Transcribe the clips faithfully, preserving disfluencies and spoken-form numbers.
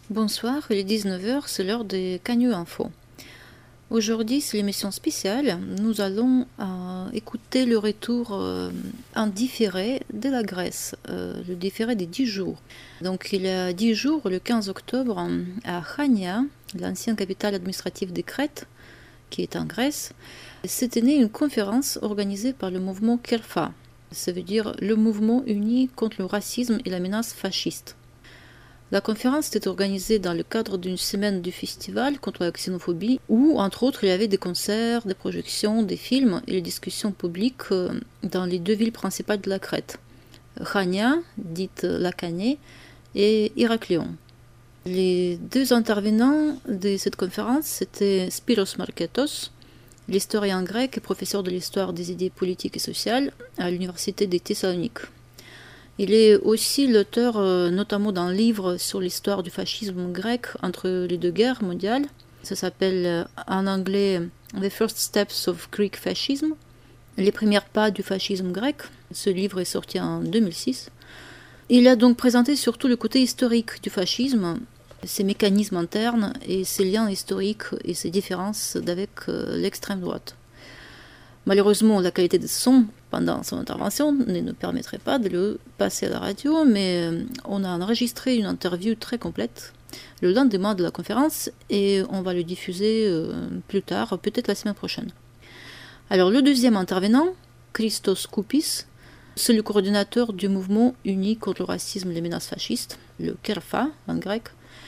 Bonsoir, il est dix-neuf heures, c'est l'heure des Cagnou Info. Aujourd'hui, c'est l'émission spéciale. Nous allons euh, écouter le retour euh, en différé de la Grèce, euh, le différé des dix jours. Donc, il y a dix jours, le quinze octobre, à Chania, l'ancienne capitale administrative de Crète, qui est en Grèce, s'était née une conférence organisée par le mouvement Kelfa. Ça veut dire le mouvement uni contre le racisme et la menace fasciste. La conférence était organisée dans le cadre d'une semaine du festival contre la xénophobie où, entre autres, il y avait des concerts, des projections, des films et des discussions publiques dans les deux villes principales de la Crète, Chania, dite Lacanée, et Héraclion. Les deux intervenants de cette conférence, c'était Spyros Marketos, l'historien grec et professeur de l'histoire des idées politiques et sociales à l'université de Thessalonique. Il est aussi l'auteur, euh, notamment d'un livre sur l'histoire du fascisme grec entre les deux guerres mondiales. Ça s'appelle euh, en anglais The First Steps of Greek Fascism, les premiers pas du fascisme grec. Ce livre est sorti en deux mille six. Il a donc présenté surtout le côté historique du fascisme, ses mécanismes internes et ses liens historiques et ses différences avec euh, l'extrême droite. Malheureusement, la qualité de son pendant son intervention ne nous permettrait pas de le passer à la radio, mais on a enregistré une interview très complète le lendemain de la conférence et on va le diffuser plus tard, peut-être la semaine prochaine. Alors, le deuxième intervenant, Christos Koupis, c'est le coordinateur du mouvement uni contre le racisme et les menaces fascistes, le Kelfa en grec.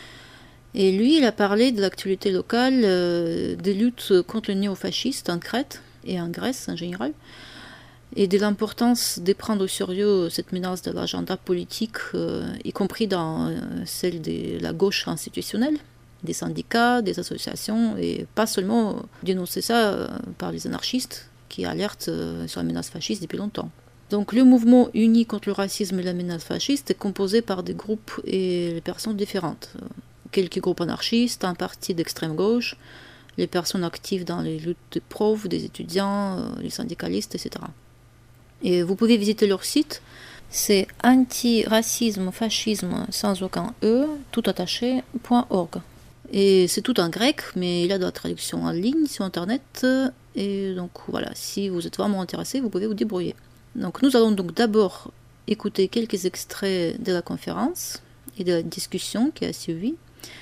Et lui, il a parlé de l'actualité locale, euh, des luttes contre le néofasciste en Crète et en Grèce en général, et de l'importance de prendre au sérieux cette menace de l'agenda politique, euh, y compris dans euh, celle de la gauche institutionnelle, des syndicats, des associations, et pas seulement dénoncer ça euh, par les anarchistes qui alertent euh, sur la menace fasciste depuis longtemps. Donc le mouvement uni contre le racisme et la menace fasciste est composé par des groupes et des personnes différentes. Quelques groupes anarchistes, un parti d'extrême gauche, les personnes actives dans les luttes des profs, des étudiants, les syndicalistes, et cetera. Et vous pouvez visiter leur site, c'est antiracisme fascisme sans aucun e, tout attaché, .org. Et c'est tout en grec, mais il y a de la traduction en ligne sur internet, et donc voilà, si vous êtes vraiment intéressé, vous pouvez vous débrouiller. Donc nous allons donc d'abord écouter quelques extraits de la conférence et de la discussion qui a suivi,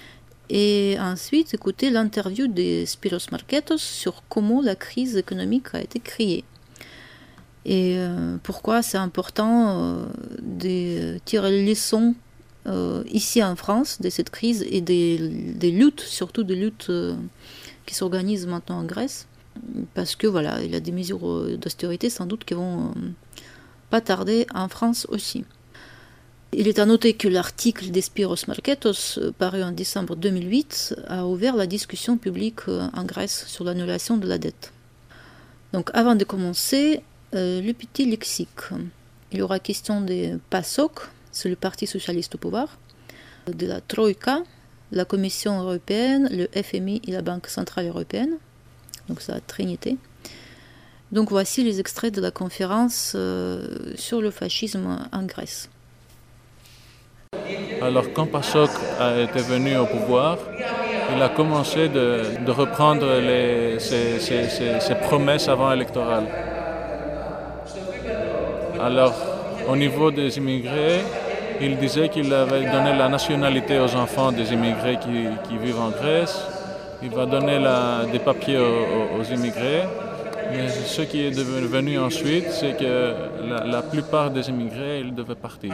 et ensuite écouter l'interview de Spyros Marketos sur comment la crise économique a été créée et euh, pourquoi c'est important euh, de tirer les leçons euh, ici en France de cette crise et des, des luttes, surtout des luttes euh, qui s'organisent maintenant en Grèce, parce que voilà, il y a des mesures d'austérité sans doute qui vont euh, pas tarder en France aussi. Il est à noter que l'article de Spyros Marketos, paru en décembre deux mille huit, a ouvert la discussion publique en Grèce sur l'annulation de la dette. Donc avant de commencer, euh, le petit lexique. Il y aura question des PASOK, c'est le Parti socialiste au pouvoir, de la Troïka, la Commission européenne, le F M I et la Banque centrale européenne, donc c'est la Trinité. Donc voici les extraits de la conférence euh, sur le fascisme en Grèce. Alors quand PASOK a été venu au pouvoir, il a commencé de, de reprendre les, ses, ses, ses, ses promesses avant électorales. Alors au niveau des immigrés, il disait qu'il avait donné la nationalité aux enfants des immigrés qui, qui vivent en Grèce. Il va donner la, des papiers aux, aux immigrés. Mais ce qui est devenu ensuite, c'est que la, la plupart des immigrés, ils devaient partir.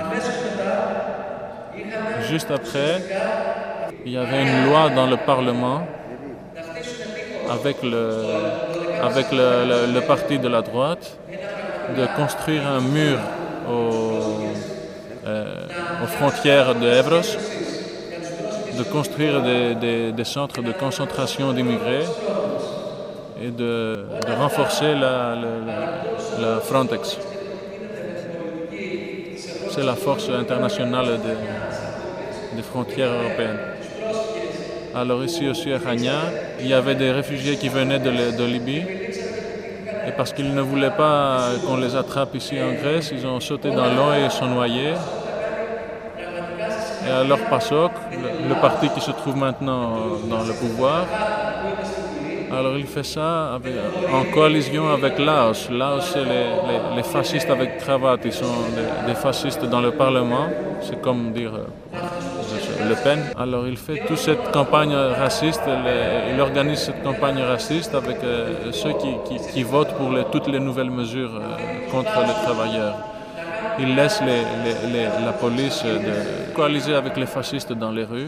Juste après, il y avait une loi dans le Parlement avec le, avec le, le, le parti de la droite de construire un mur au, euh, aux frontières de Evros, de construire des, des, des centres de concentration d'immigrés et de, de renforcer la, la, la Frontex. C'est la force internationale des, des frontières européennes. Alors ici aussi à Chania, il y avait des réfugiés qui venaient de, de Libye. Et parce qu'ils ne voulaient pas qu'on les attrape ici en Grèce, ils ont sauté dans l'eau et sont noyés. Et alors PASOK, le, le parti qui se trouve maintenant dans le pouvoir, alors il fait ça avec, en coalition avec Laos. Laos, c'est les, les, les fascistes avec cravate, ils sont des, des fascistes dans le Parlement, c'est comme dire euh, Le Pen. Alors il fait toute cette campagne raciste, les, il organise cette campagne raciste avec euh, ceux qui, qui, qui votent pour les, toutes les nouvelles mesures euh, contre les travailleurs. Il laisse les, les, les, la police de coaliser avec les fascistes dans les rues,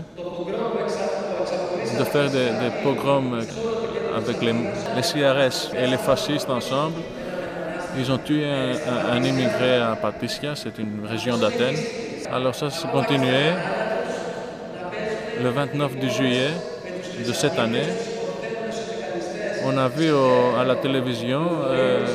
de faire des, des pogroms avec les, les C R S et les fascistes ensemble. Ils ont tué un, un, un immigré à Patricia, c'est une région d'Athènes. Alors ça s'est continué le vingt-neuf juillet de cette année. On a vu au, à la télévision, euh,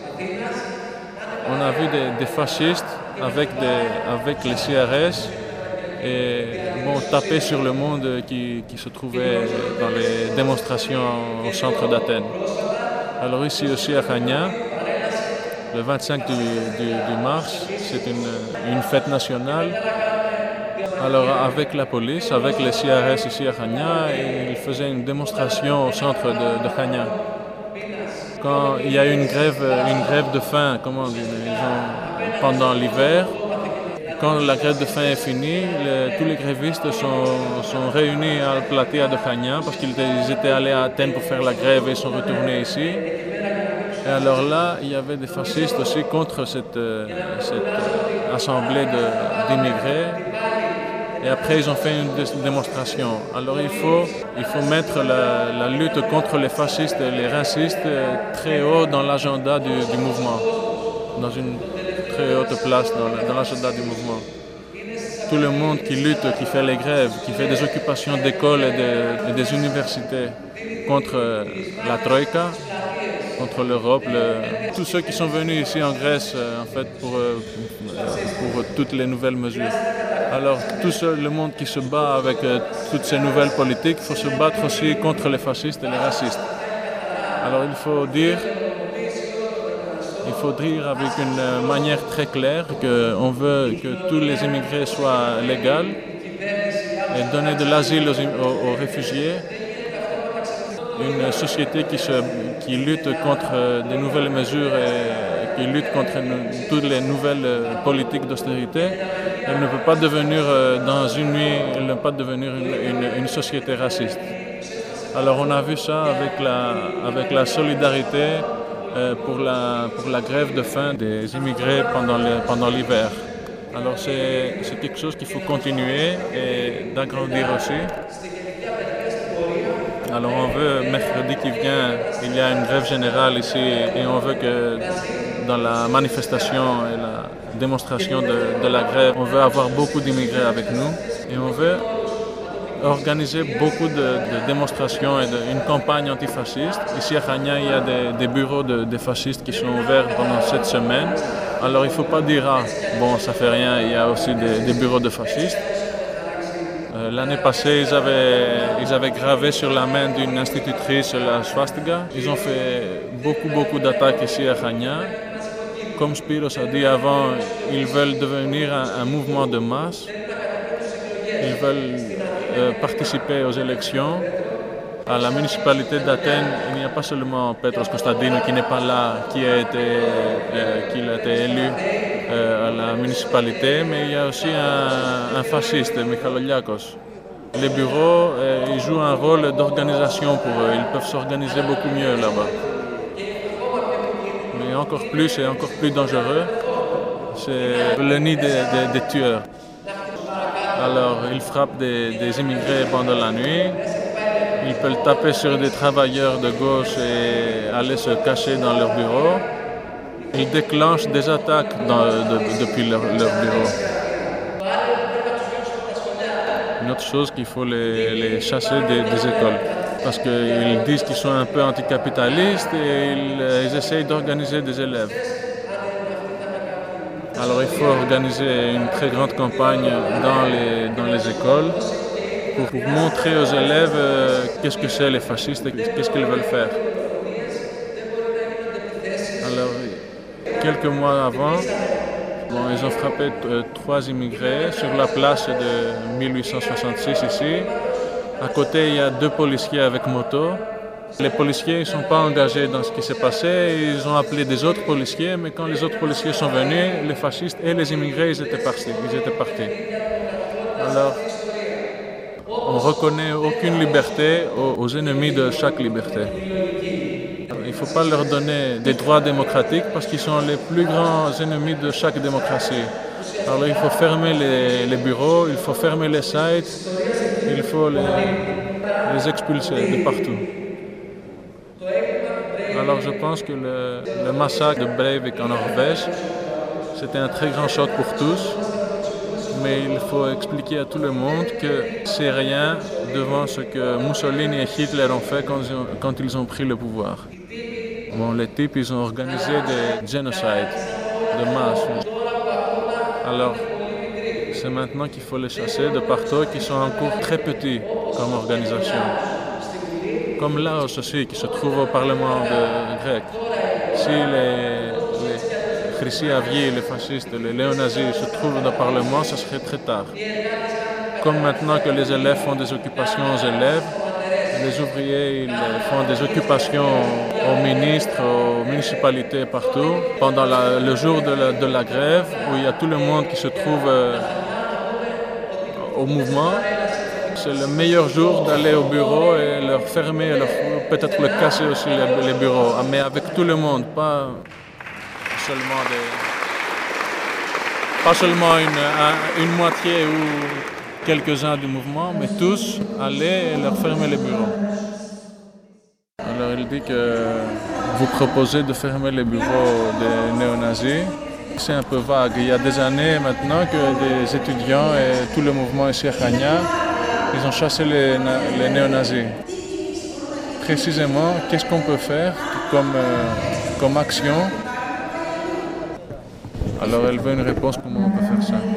on a vu des, des fascistes avec, des, avec les C R S et bon, taper sur le monde qui, qui se trouvait dans les démonstrations au centre d'Athènes. Alors ici aussi à Chania, le vingt-cinq du, du, du mars, c'est une, une fête nationale. Alors avec la police, avec les C R S ici à Chania, ils faisaient une démonstration au centre de, de Chania. Quand il y a eu une grève, une grève de faim, comment dire, ont, pendant l'hiver, quand la grève de faim est finie, le, tous les grévistes sont, sont réunis à la platea de Chania parce qu'ils étaient, étaient allés à Athènes pour faire la grève et sont retournés ici. Et alors là, il y avait des fascistes aussi contre cette, cette assemblée de, d'immigrés. Et après, ils ont fait une démonstration. Alors il faut, il faut mettre la, la lutte contre les fascistes et les racistes très haut dans l'agenda du, du mouvement, dans une très haute place dans, dans l'agenda du mouvement. Tout le monde qui lutte, qui fait les grèves, qui fait des occupations d'écoles et, de, et des universités contre la Troïka, contre l'Europe, le... tous ceux qui sont venus ici en Grèce en fait, pour, pour toutes les nouvelles mesures. Alors tout ce, le monde qui se bat avec euh, toutes ces nouvelles politiques, il faut se battre aussi contre les fascistes et les racistes. Alors il faut dire, il faut dire avec une manière très claire qu'on veut que tous les immigrés soient légaux et donner de l'asile aux, aux, aux réfugiés. Une société qui, se, qui lutte contre des nouvelles mesures et qui lutte contre toutes les nouvelles politiques d'austérité, elle ne peut pas devenir, dans une nuit, elle ne peut pas devenir une, une, une société raciste. Alors on a vu ça avec la, avec la solidarité pour la, pour la grève de faim des immigrés pendant, le, pendant l'hiver. Alors c'est, c'est quelque chose qu'il faut continuer et d'agrandir aussi. Alors on veut, mercredi qui vient, il y a une grève générale ici et on veut que dans la manifestation et la démonstration de, de la grève, on veut avoir beaucoup d'immigrés avec nous et on veut organiser beaucoup de, de démonstrations et de, une campagne antifasciste. Ici à Chania, il y a des, des bureaux de, de fascistes qui sont ouverts pendant cette semaine. Alors il ne faut pas dire « ah, bon, ça fait rien, il y a aussi des, des bureaux de fascistes ». L'année passée, ils avaient, ils avaient gravé sur la main d'une institutrice la swastika. Ils ont fait beaucoup, beaucoup d'attaques ici à Chania. Comme Spiros a dit avant, ils veulent devenir un, un mouvement de masse. Ils veulent euh, participer aux élections. À la municipalité d'Athènes, il n'y a pas seulement Petros Konstantinou qui n'est pas là, qui a été, euh, qui a été élu euh, à la municipalité, mais il y a aussi un, un fasciste, Michaloliakos. Les bureaux, euh, ils jouent un rôle d'organisation pour eux, ils peuvent s'organiser beaucoup mieux là-bas. Mais encore plus et encore plus dangereux, c'est le nid des, des, des tueurs. Alors, ils frappent des, des immigrés pendant la nuit. Ils peuvent taper sur des travailleurs de gauche et aller se cacher dans leur bureau. Ils déclenchent des attaques dans, de, depuis leur, leur bureau. Une autre chose qu'il faut les, les chasser des, des écoles. Parce qu'ils disent qu'ils sont un peu anticapitalistes et ils, ils essayent d'organiser des élèves. Alors il faut organiser une très grande campagne dans les, dans les écoles. Pour montrer aux élèves euh, qu'est-ce que c'est les fascistes et qu'est-ce qu'ils veulent faire. Alors, quelques mois avant, Bon, ils ont frappé euh, trois immigrés sur la place de mille huit cent soixante-six ici. À côté, il y a deux policiers avec moto. Les policiers ne sont pas engagés dans ce qui s'est passé. Ils ont appelé des autres policiers, mais quand les autres policiers sont venus, les fascistes et les immigrés, ils étaient partis. Ils étaient partis. Alors, on ne reconnaît aucune liberté aux, aux ennemis de chaque liberté. Il ne faut pas leur donner des droits démocratiques parce qu'ils sont les plus grands ennemis de chaque démocratie. Alors il faut fermer les, les bureaux, il faut fermer les sites, il faut les, les expulser de partout. Alors je pense que le, le massacre de Breivik en Norvège, c'était un très grand choc pour tous. Mais il faut expliquer à tout le monde que c'est rien devant ce que Mussolini et Hitler ont fait quand ils ont, quand ils ont pris le pouvoir. Bon, les types, ils ont organisé des génocides de masse. Alors, c'est maintenant qu'il faut les chasser de partout, qui sont encore très petits comme organisation. Comme Laos aussi, qui se trouve au Parlement de grec. Si les, les Chrysi Avier, les fascistes, les néo-nazis se trouvent dans le Parlement, ce serait très tard. Comme maintenant que les élèves font des occupations aux élèves, les ouvriers ils font des occupations aux ministres, aux municipalités, partout. Pendant la, le jour de la, de la grève, où il y a tout le monde qui se trouve euh, au mouvement, c'est le meilleur jour d'aller au bureau et leur fermer, leur, peut-être le casser aussi les, les bureaux, mais avec tout le monde, pas seulement, des, pas seulement une, une moitié ou quelques-uns du mouvement, mais tous aller et leur fermer les bureaux. Alors il dit que vous proposez de fermer les bureaux des néo-nazis. C'est un peu vague. Il y a des années maintenant que des étudiants et tout le mouvement ici à Chania, ils ont chassé les, les néo-nazis. Précisément, qu'est-ce qu'on peut faire comme, euh, comme action? Alors elle veut une réponse, comment on peut faire ça?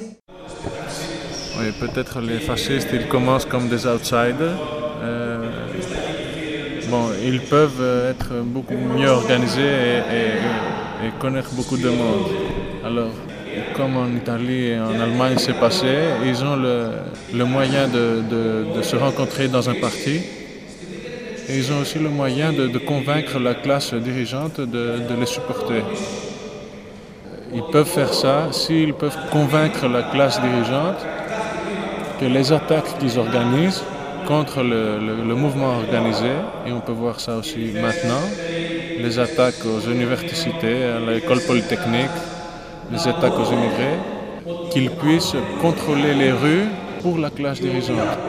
Oui, peut-être les fascistes, ils commencent comme des outsiders. Euh, bon, ils peuvent être beaucoup mieux organisés et, et, et connaître beaucoup de monde. Alors, comme en Italie et en Allemagne c'est passé, ils ont le, le moyen de, de, de se rencontrer dans un parti. Et ils ont aussi le moyen de, de convaincre la classe dirigeante de, de les supporter. Ils peuvent faire ça s'ils peuvent convaincre la classe dirigeante que les attaques qu'ils organisent contre le, le, le mouvement organisé, et on peut voir ça aussi maintenant, les attaques aux universités, à l'école polytechnique, les attaques aux immigrés, qu'ils puissent contrôler les rues pour la classe dirigeante.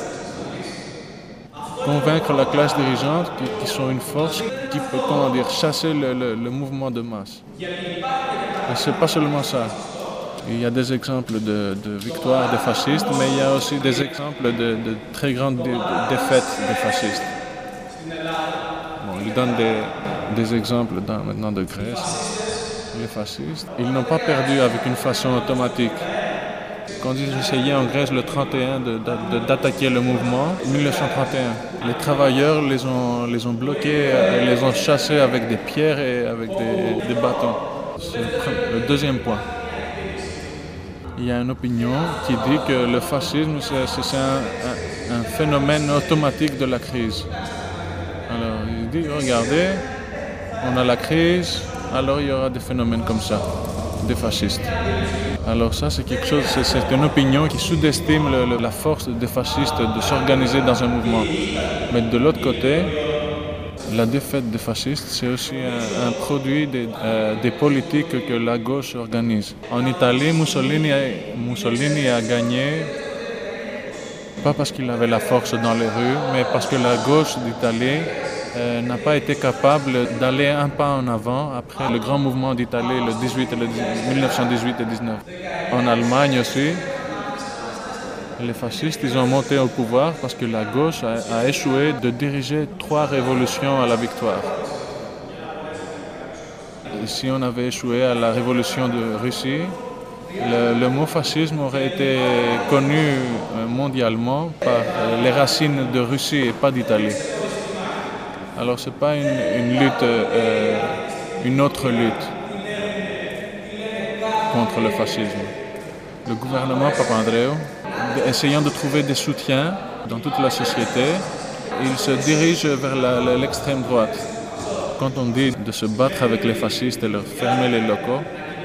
Convaincre la classe dirigeante qu'ils sont une force qui peut, comment dire, chasser le, le, le mouvement de masse. Mais ce n'est pas seulement ça. Il y a des exemples de, de victoires des fascistes, mais il y a aussi des exemples de, de très grandes dé, de défaites des fascistes. Bon, il donne des, des exemples dans, maintenant de Grèce. Les fascistes, ils n'ont pas perdu avec une façon automatique. Quand ils essayaient en Grèce le trente et un de, de, de, d'attaquer le mouvement, mille neuf cent trente et un, les travailleurs les ont, les ont bloqués, les ont chassés avec des pierres et avec des, des bâtons. C'est le, le deuxième point. Il y a une opinion qui dit que le fascisme, c'est, c'est un, un, un phénomène automatique de la crise. Alors, il dit, regardez, on a la crise, alors il y aura des phénomènes comme ça, des fascistes. Alors ça, c'est quelque chose, c'est, c'est une opinion qui sous-estime le, le, la force des fascistes de s'organiser dans un mouvement. Mais de l'autre côté, la défaite des fascistes, c'est aussi un, un produit des, euh, des politiques que la gauche organise. En Italie, Mussolini a, Mussolini a gagné, pas parce qu'il avait la force dans les rues, mais parce que la gauche d'Italie euh, n'a pas été capable d'aller un pas en avant après le grand mouvement d'Italie, le dix-huit et le mille neuf cent dix-huit et dix-neuf. En Allemagne aussi, les fascistes, ils ont monté au pouvoir parce que la gauche a, a échoué de diriger trois révolutions à la victoire. Et si on avait échoué à la révolution de Russie, le, le mot fascisme aurait été connu mondialement par les racines de Russie et pas d'Italie. Alors ce n'est pas une, une lutte, euh, une autre lutte. contre le fascisme. Le gouvernement Papandreou, essayant de trouver des soutiens dans toute la société, il se dirige vers la, la, l'extrême droite. Quand on dit de se battre avec les fascistes et leur fermer les locaux,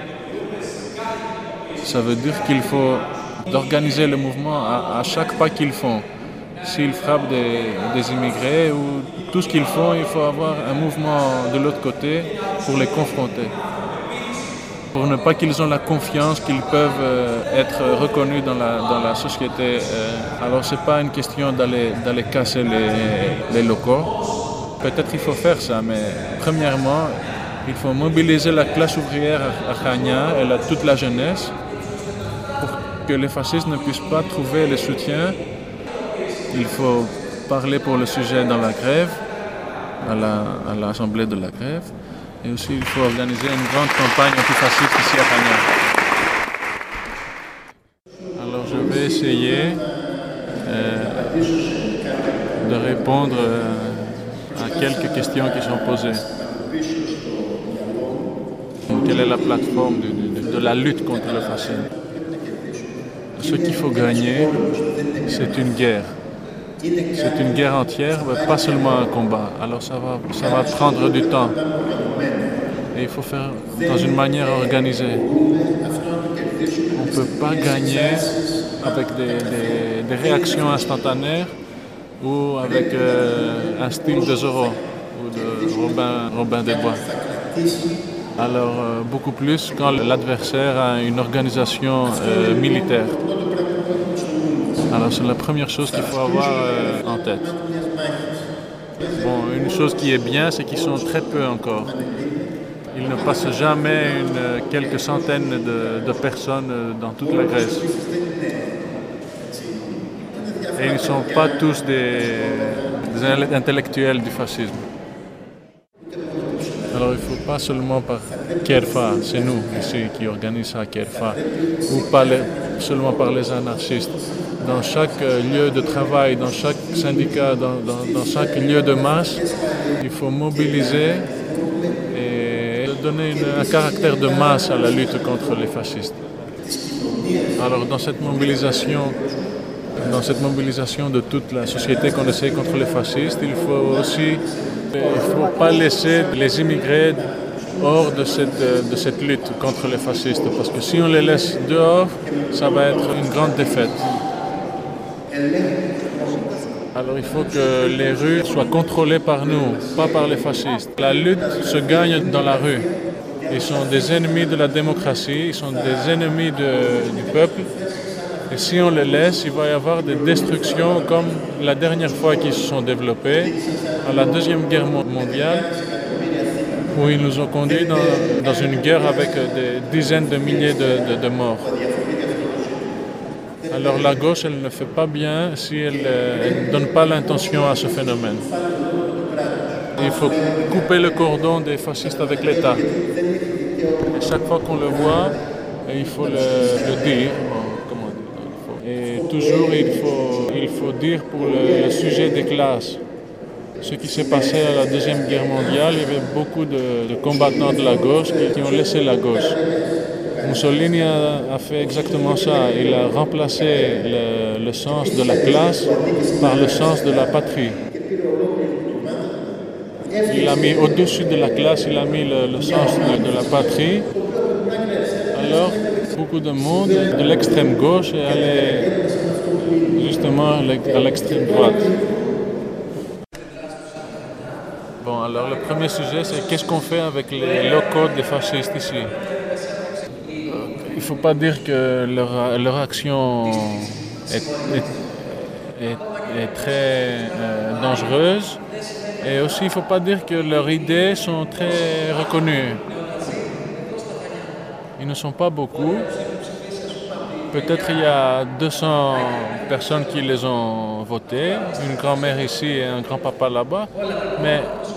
ça veut dire qu'il faut organiser le mouvement à, à chaque pas qu'ils font. S'ils frappent des, des immigrés ou tout ce qu'ils font, il faut avoir un mouvement de l'autre côté pour les confronter. Pour ne pas qu'ils aient la confiance qu'ils peuvent euh, être reconnus dans la, dans la société. Euh, alors ce n'est pas une question d'aller, d'aller casser les, les locaux. Peut-être il faut faire ça, mais premièrement, il faut mobiliser la classe ouvrière à Chania et la, toute la jeunesse pour que les fascistes ne puissent pas trouver le soutien. Il faut parler pour le sujet dans la grève, à, la, à l'assemblée de la grève. Et aussi, il faut organiser une grande campagne antifasciste ici à Chania. Alors, je vais essayer euh, de répondre euh, à quelques questions qui sont posées. Quelle est la plateforme de, de, de la lutte contre le fascisme? Ce qu'il faut gagner, c'est une guerre. C'est une guerre entière, mais pas seulement un combat. Alors ça va, ça va prendre du temps. Et il faut faire dans une manière organisée. On ne peut pas gagner avec des, des, des réactions instantanées ou avec euh, un style de Zorro ou de Robin, Robin des Bois. Alors euh, beaucoup plus quand l'adversaire a une organisation euh, militaire. Alors c'est la première chose qu'il faut avoir euh, en tête. Bon, une chose qui est bien, c'est qu'ils sont très peu encore. Ils ne passent jamais une, quelques centaines de, de personnes dans toute la Grèce. Et ils ne sont pas tous des, des intellectuels du fascisme. Alors il ne faut pas seulement par Kerfa, c'est nous ici qui organisons ça à Kerfa, ou pas les, seulement par les anarchistes. Dans chaque lieu de travail, dans chaque syndicat, dans, dans, dans chaque lieu de masse, il faut mobiliser et donner une, un caractère de masse à la lutte contre les fascistes. Alors dans cette mobilisation, dans cette mobilisation de toute la société qu'on essaie contre les fascistes, il faut aussi, il ne faut pas laisser les immigrés hors de cette, de cette lutte contre les fascistes, parce que si on les laisse dehors, ça va être une grande défaite. Alors il faut que les rues soient contrôlées par nous, pas par les fascistes. La lutte se gagne dans la rue. Ils sont des ennemis de la démocratie, ils sont des ennemis de, du peuple. Et si on les laisse, il va y avoir des destructions comme la dernière fois qu'ils se sont développés, à la Deuxième Guerre mondiale, où ils nous ont conduits dans, dans une guerre avec des dizaines de milliers de, de, de morts. Alors la gauche, elle ne fait pas bien si elle ne donne pas l'intention à ce phénomène. Il faut couper le cordon des fascistes avec l'État. Et chaque fois qu'on le voit, il faut le, le dire. Comment dire, et toujours, il faut, il faut dire pour le, le sujet des classes. Ce qui s'est passé à la Deuxième Guerre mondiale, il y avait beaucoup de, de combattants de la gauche qui, qui ont laissé la gauche. Mussolini a, a fait exactement ça. Il a remplacé le, le sens de la classe par le sens de la patrie. Il a mis au-dessus de la classe, il a mis le, le sens de, de la patrie. Alors, beaucoup de monde de l'extrême gauche est allé justement à l'extrême droite. Bon, alors le premier sujet, c'est qu'est-ce qu'on fait avec les locaux des fascistes ici? Il ne faut pas dire que leur, leur action est, est, est, est très euh, dangereuse. Et aussi, il ne faut pas dire que leurs idées sont très reconnues. Ils ne sont pas beaucoup. Peut-être il y a deux cents personnes qui les ont votées, une grand-mère ici et un grand-papa là-bas. Mais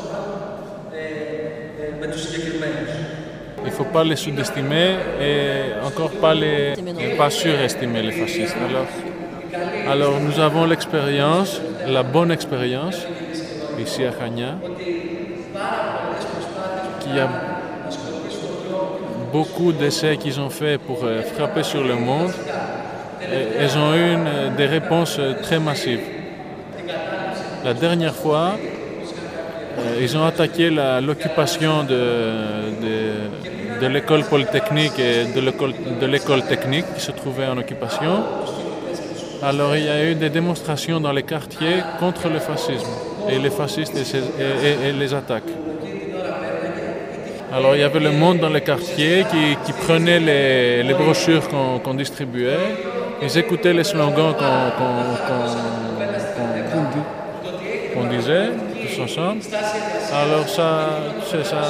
il ne faut pas les sous-estimer et encore pas les pas surestimer les fascistes. Alors, alors nous avons l'expérience, la bonne expérience, ici à Chania, qui a beaucoup d'essais qu'ils ont fait pour euh, frapper sur le monde, et, ils ont eu une, des réponses très massives. La dernière fois, euh, ils ont attaqué la, l'occupation de, de, de l'école polytechnique et de l'école, de l'école technique qui se trouvait en occupation. Alors il y a eu des démonstrations dans les quartiers contre le fascisme et les fascistes et, ses, et, et, et les attaques. Alors il y avait le monde dans les quartiers qui, qui prenait les, les brochures qu'on, qu'on distribuait, ils écoutaient les slogans qu'on, qu'on, qu'on, qu'on, qu'on disait tous ensemble. Alors ça, c'est ça,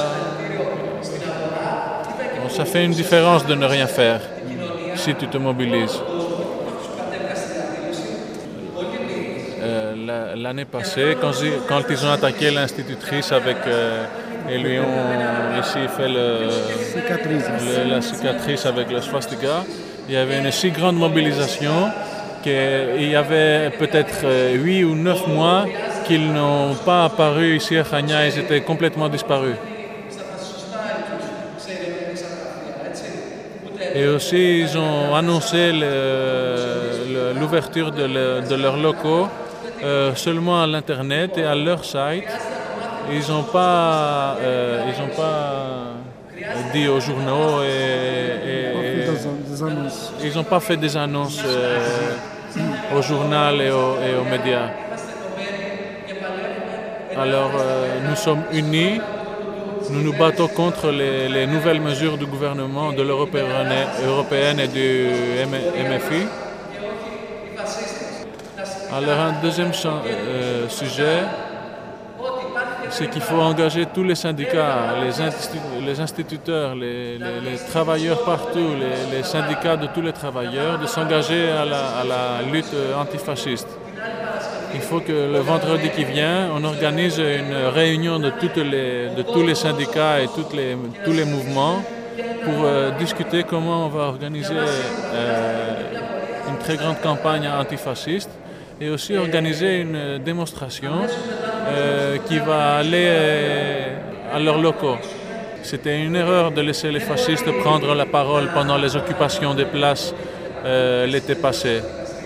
ça fait une différence de ne rien faire si tu te mobilises. Euh, l'année passée, quand, quand ils ont attaqué l'institutrice avec... Euh, et lui ont ici fait le, le, la cicatrice avec le swastika. Il y avait une si grande mobilisation qu'il y avait peut-être huit ou neuf mois qu'ils n'ont pas apparu ici à Chania, ils étaient complètement disparus. Et aussi ils ont annoncé le, le, l'ouverture de, le, de leurs locaux euh, seulement à l'internet et à leur site. Ils n'ont pas, euh, ils ont pas dit aux journaux et, et, et des annonces. Ils n'ont pas fait des annonces euh, au journal et, au, et aux médias. Alors euh, nous sommes unis, nous nous battons contre les, les nouvelles mesures du gouvernement de l'Europe européenne et du M F I. Alors un deuxième euh, sujet, c'est qu'il faut engager tous les syndicats, les, institu- les instituteurs, les, les, les travailleurs partout, les, les syndicats de tous les travailleurs, de s'engager à la, à la lutte antifasciste. Il faut que le vendredi qui vient, on organise une réunion de, toutes les, de tous les syndicats et toutes les, tous les mouvements pour euh, discuter comment on va organiser euh, une très grande campagne antifasciste et aussi organiser une démonstration euh, qui va aller euh, à leurs locaux. C'était une erreur de laisser les fascistes prendre la parole pendant les occupations des places euh, l'été passé.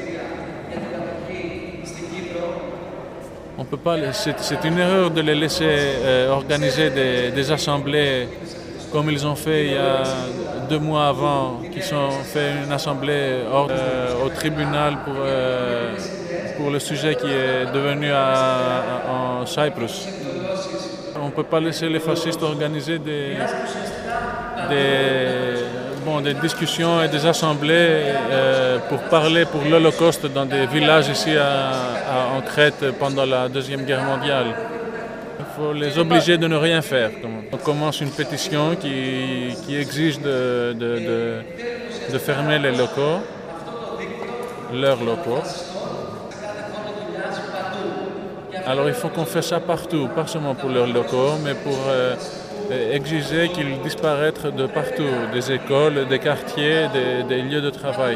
On peut pas, c'est, c'est une erreur de les laisser euh, organiser des, des assemblées comme ils ont fait il y a deux mois avant, qui ont fait une assemblée hors, euh, au tribunal pour, euh, pour le sujet qui est devenu à, à, en Cyprus. On ne peut pas laisser les fascistes organiser des, des, bon, des discussions et des assemblées euh, pour parler pour l'Holocauste dans des villages ici à, à, en Crète pendant la Deuxième Guerre mondiale. Il faut les obliger de ne rien faire. On commence une pétition qui, qui exige de, de, de, de fermer les locaux, leurs locaux. Alors il faut qu'on fasse ça partout, pas seulement pour leurs locaux, mais pour euh, exiger qu'ils disparaissent de partout, des écoles, des quartiers, des, des lieux de travail.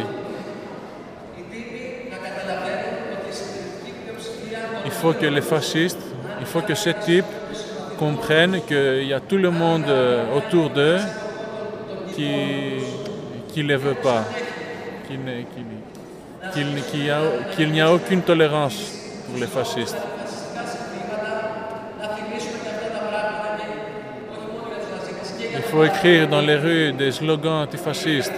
Il faut que les fascistes, il faut que ces types comprennent qu'il y a tout le monde autour d'eux qui ne les veut pas, qu'il, qu'il, qu'il, a, qu'il n'y a aucune tolérance pour les fascistes. Il faut écrire dans les rues des slogans antifascistes.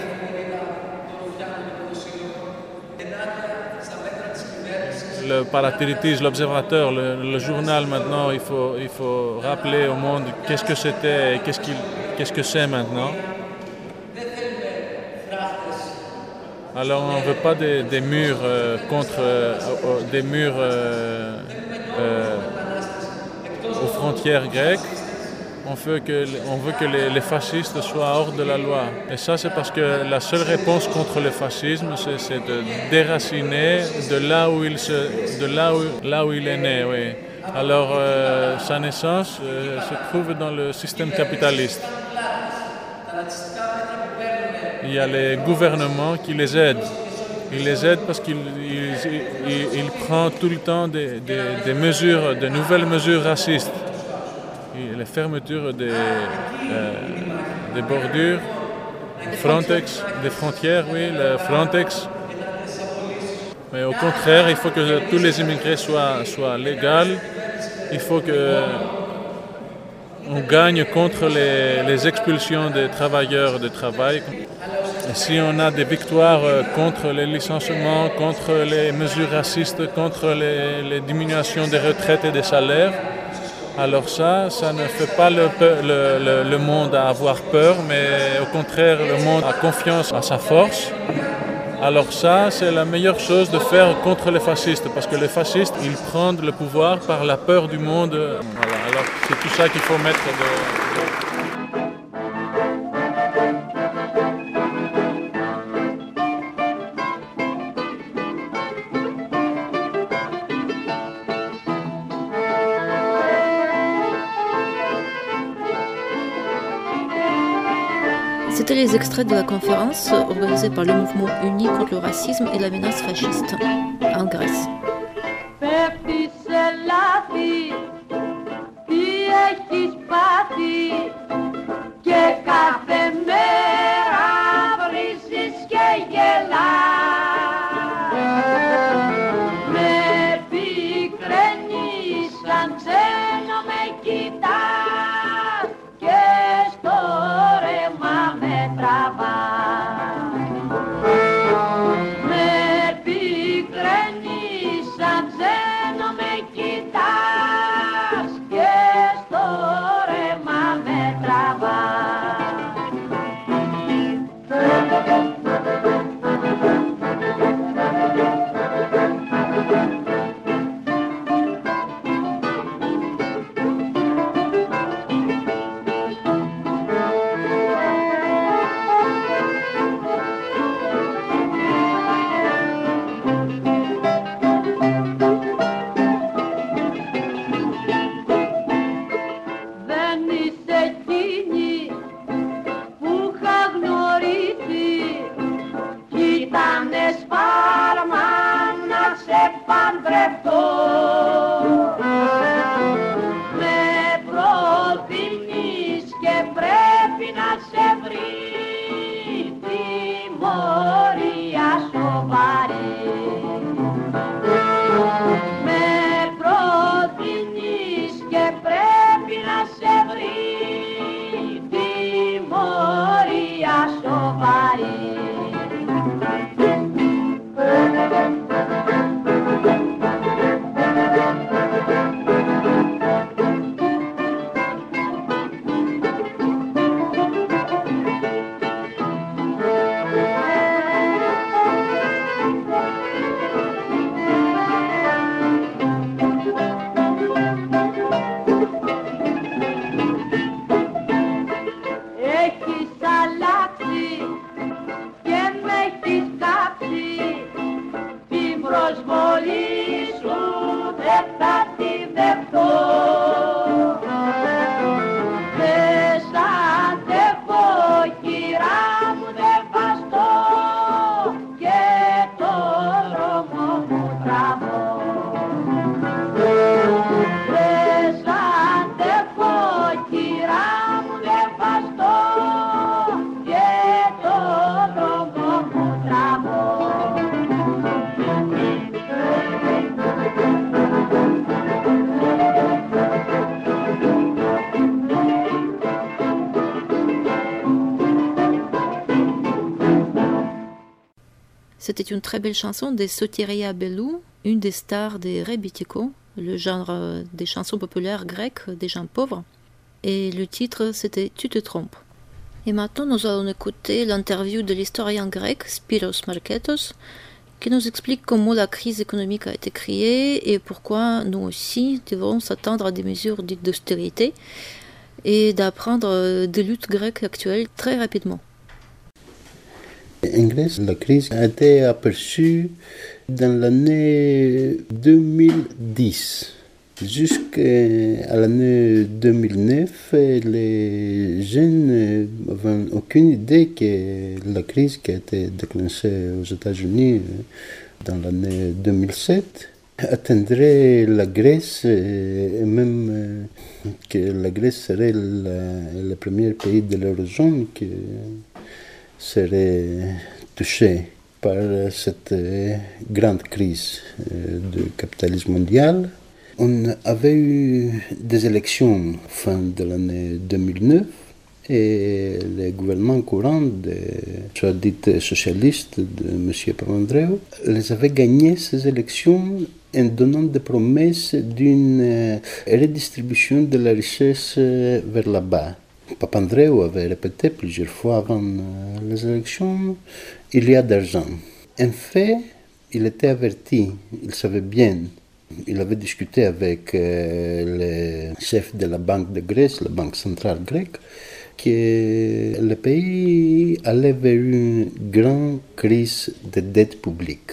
Le Paratiritis, l'Observateur, le, le journal maintenant, il faut, il faut rappeler au monde qu'est-ce que c'était et qu'est-ce, qu'il, qu'est-ce que c'est maintenant. Alors on ne veut pas des, des murs euh, contre euh, des murs euh, euh, aux frontières grecques. On veut que, on veut que les, les fascistes soient hors de la loi. Et ça, c'est parce que la seule réponse contre le fascisme, c'est, c'est de déraciner de là où il, se, de là où, là où il est né. Oui. Alors, euh, sa naissance euh, se trouve dans le système capitaliste. Il y a les gouvernements qui les aident. Ils les aident parce qu'ils il, il, il prend tout le temps des, des, des mesures, de nouvelles mesures racistes. Les fermetures des, euh, des bordures Frontex, des frontières, oui, le Frontex. Mais au contraire, il faut que tous les immigrés soient, soient légaux. Il faut qu'on gagne contre les, les expulsions des travailleurs de travail. Et si on a des victoires contre les licenciements, contre les mesures racistes, contre les, les diminutions des retraites et des salaires, alors ça, ça ne fait pas le, le, le, le monde à avoir peur, mais au contraire, le monde a confiance à sa force. Alors ça, c'est la meilleure chose de faire contre les fascistes, parce que les fascistes, ils prennent le pouvoir par la peur du monde. Voilà. Alors c'est tout ça qu'il faut mettre de... C'était les extraits de la conférence organisée par le mouvement uni contre le racisme et la menace fasciste en Grèce. C'était une très belle chanson de Sotiria Bellou, une des stars des rebetiko, le genre des chansons populaires grecques des gens pauvres. Et le titre, c'était « Tu te trompes ». Et maintenant, nous allons écouter l'interview de l'historien grec Spyros Marketos, qui nous explique comment la crise économique a été créée et pourquoi nous aussi devons s'attendre à des mesures dites d'austérité et d'apprendre des luttes grecques actuelles très rapidement. En Grèce, la crise a été aperçue dans l'année deux mille dix. Jusqu'à l'année deux mille neuf, les jeunes n'avaient aucune idée que la crise qui a été déclenchée aux États-Unis dans l'année deux mille sept atteindrait la Grèce et même que la Grèce serait la, le premier pays de l'eurozone qui serait touché par cette grande crise du capitalisme mondial. On avait eu des élections fin de l'année deux mille neuf et le gouvernement courant, de, soit dit socialiste, de M. Papandreou, les avait gagné ces élections en donnant des promesses d'une redistribution de la richesse vers le bas. Papandreou avait répété plusieurs fois avant les élections, il y a d'argent. En fait, il était averti, il savait bien. Il avait discuté avec euh, le chef de la Banque de Grèce, la Banque centrale grecque, que le pays allait vers une grande crise de dette publique.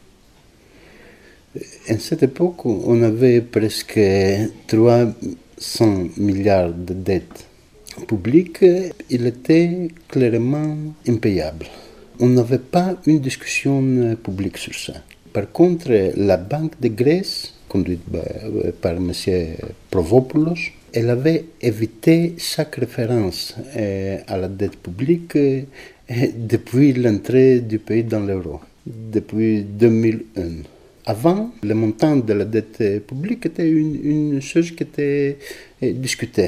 À cette époque, on avait presque trois cents milliards de dettes publiques. Il était clairement impayable. On n'avait pas une discussion publique sur ça. Par contre, la Banque de Grèce, conduite par M. Provopoulos, elle avait évité chaque référence à la dette publique depuis l'entrée du pays dans l'euro, depuis deux mille un. Avant, le montant de la dette publique était une, une chose qui était discutée.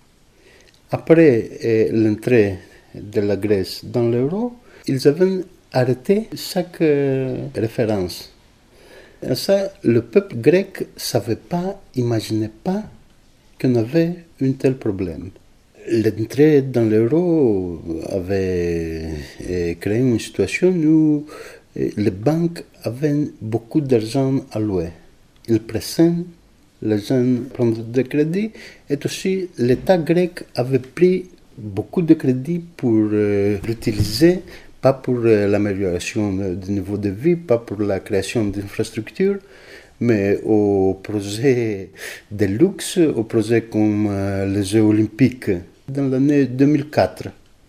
Après l'entrée de la Grèce dans l'euro, ils avaient arrêté chaque référence. Et ça, le peuple grec ne savait pas, imaginait pas qu'on avait un tel problème. L'entrée dans l'euro avait créé une situation où les banques avaient beaucoup d'argent alloué. Ils pressaient les gens à prendre des crédits et aussi l'État grec avait pris beaucoup de crédits pour euh, l'utiliser, pas pour euh, l'amélioration du niveau de vie, pas pour la création d'infrastructures, mais aux projets de luxe, aux projets comme euh, les Jeux olympiques dans l'année deux mille quatre,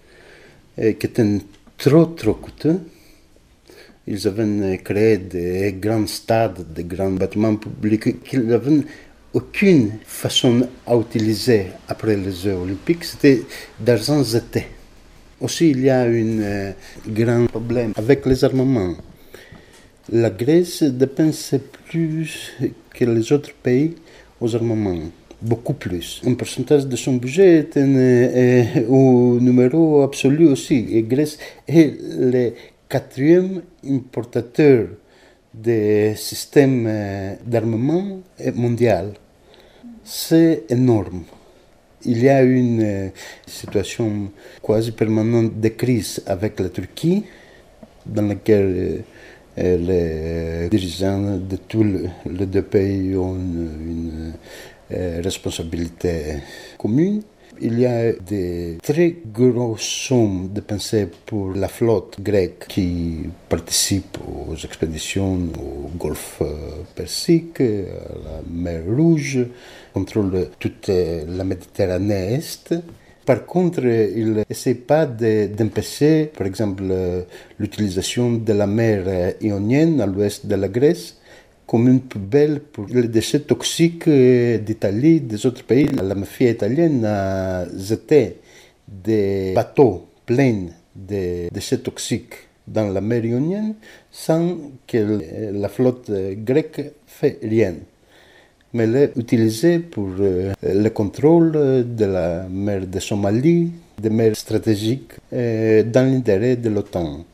et qui étaient trop trop coûteux. Ils avaient créé des grands stades, des grands bâtiments publics qu'ils n'avaient aucune façon à utiliser après les Jeux olympiques. C'était d'argent jeté. Aussi, il y a un euh, grand problème avec les armements. La Grèce dépense plus que les autres pays aux armements, beaucoup plus. Un pourcentage de son budget est un, euh, au numéro absolu aussi. Et Grèce est le quatrième importateur des systèmes d'armement mondial. C'est énorme. Il y a une euh, situation quasi permanente de crise avec la Turquie, dans laquelle euh, les dirigeants de tous les deux pays ont une euh, responsabilité commune. Il y a des très grosses sommes dépensées pour la flotte grecque qui participe aux expéditions au Golfe Persique, à la mer Rouge, contrôle toute la Méditerranée Est. Par contre, il n'essaie pas de, d'empêcher, par exemple, l'utilisation de la mer Ionienne à l'ouest de la Grèce comme une poubelle pour les déchets toxiques d'Italie, des autres pays. La mafia italienne a jeté des bateaux pleins de déchets toxiques dans la mer Ionienne sans que la flotte grecque fait rien. Mais elle est utilisée pour le contrôle de la mer de Somalie, des mers stratégiques, dans l'intérêt de l'OTAN.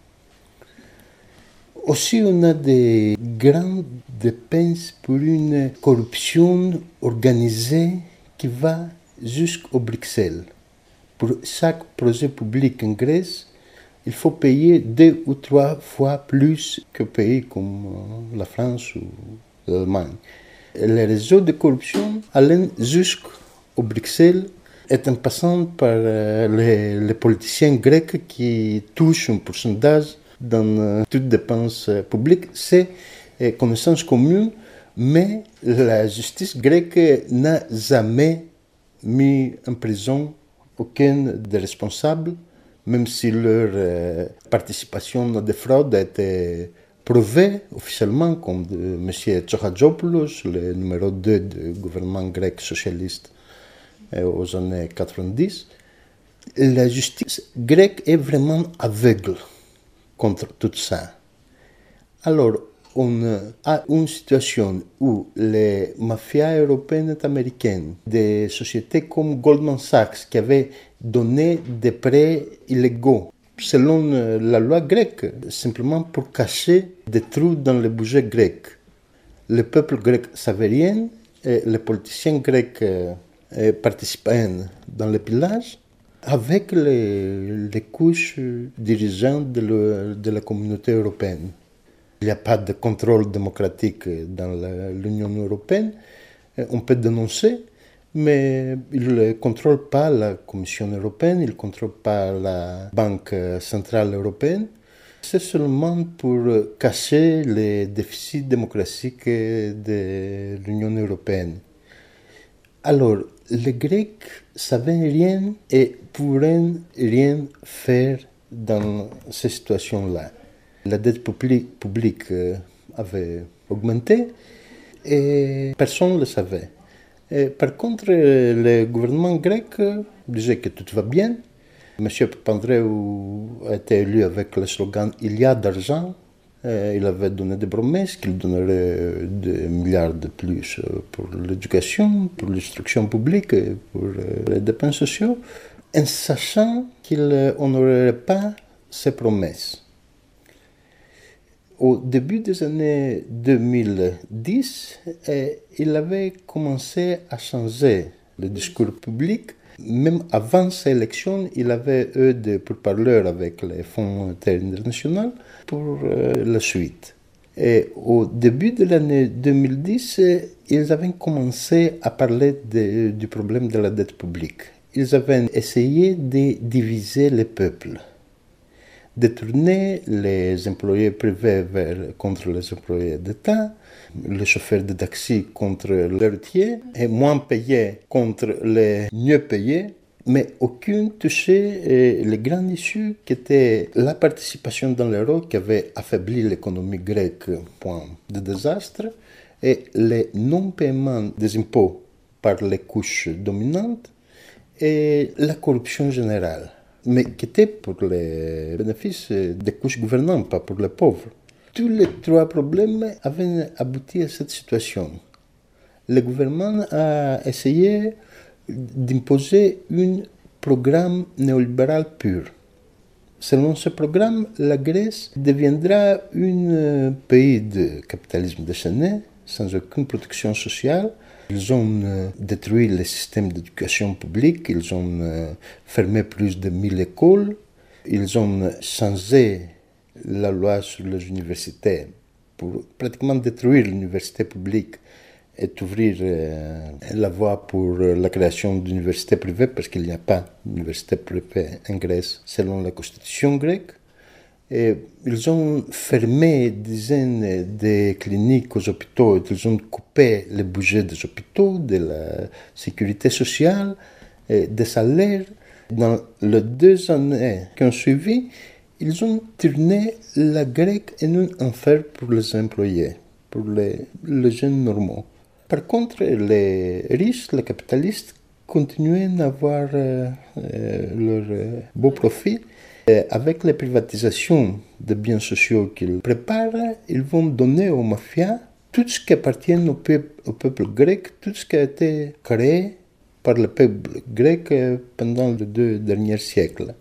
Aussi, on a des grandes dépenses pour une corruption organisée qui va jusqu'au Bruxelles. Pour chaque projet public en Grèce, il faut payer deux ou trois fois plus que pays comme la France ou l'Allemagne. Le réseau de corruption allant jusqu'au Bruxelles est en passant par les, les politiciens grecs qui touchent un pourcentage dans euh, toute dépense euh, publique. C'est euh, connaissance commune, mais la justice grecque n'a jamais mis en prison aucun des responsables, même si leur euh, participation à des fraudes a été prouvée officiellement, comme de M. Tsohadjopoulos, le numéro deux du gouvernement grec socialiste euh, aux années quatre-vingt-dix. La justice grecque est vraiment aveugle contre tout ça. Alors, on a une situation où les mafias européennes et américaines, des sociétés comme Goldman Sachs, qui avaient donné des prêts illégaux, selon la loi grecque, simplement pour cacher des trous dans le budget grec. Le peuple grec ne savait rien, et les politiciens grecs participaient dans le pillage avec les, les couches dirigeantes de, le, de la communauté européenne. Il n'y a pas de contrôle démocratique dans la, l'Union européenne. On peut dénoncer, mais il ne contrôle pas la Commission européenne, il ne contrôle pas la Banque centrale européenne. C'est seulement pour cacher les déficits démocratiques de l'Union européenne. Alors, les Grecs ne savaient rien et pourraient rien faire dans ces situations-là. La dette publique, publique avait augmenté et personne ne le savait. Et par contre, le gouvernement grec disait que tout va bien. M. Papandreou a été élu avec le slogan « Il y a d'argent ». Il avait donné des promesses qu'il donnerait des milliards de plus pour l'éducation, pour l'instruction publique, pour les dépenses sociales, en sachant qu'il n'honorerait pas ces promesses. Au début des années deux mille dix, il avait commencé à changer le discours public. Même avant ces élections, il avait eu des pourparlers avec les fonds monétaires internationaux pour euh, la suite. Et au début de l'année deux mille dix, ils avaient commencé à parler de, du problème de la dette publique. Ils avaient essayé de diviser le peuple, de tourner les employés privés vers, contre les employés d'État, les chauffeurs de taxi contre les routiers, et moins payés contre les mieux payés, mais aucune touchait les grandes issues qui étaient la participation dans l'euro qui avait affaibli l'économie grecque, point de désastre, et les non-paiements des impôts par les couches dominantes et la corruption générale, mais qui était pour les bénéfices des couches gouvernantes, pas pour les pauvres. Tous les trois problèmes avaient abouti à cette situation. Le gouvernement a essayé d'imposer un programme néolibéral pur. Selon ce programme, la Grèce deviendra un pays de capitalisme déchaîné, sans aucune protection sociale. Ils ont détruit le système d'éducation publique, ils ont fermé plus de mille écoles, ils ont changé la loi sur les universités pour pratiquement détruire l'université publique et ouvrir euh, la voie pour la création d'universités privées parce qu'il n'y a pas d'université privée en Grèce selon la constitution grecque. Et ils ont fermé des dizaines de cliniques aux hôpitaux, ils ont coupé le budget des hôpitaux, de la sécurité sociale, et des salaires. Dans les deux années qui ont suivi, ils ont tourné la grecque en un enfer pour les employés, pour les, les jeunes normaux. Par contre, les riches, les capitalistes, continuaient à avoir euh, euh, leur euh, beau profit. Et avec les privatisations des biens sociaux qu'ils préparent, ils vont donner aux mafias tout ce qui appartient au peuple, au peuple grec, tout ce qui a été créé par le peuple grec pendant les deux derniers siècles.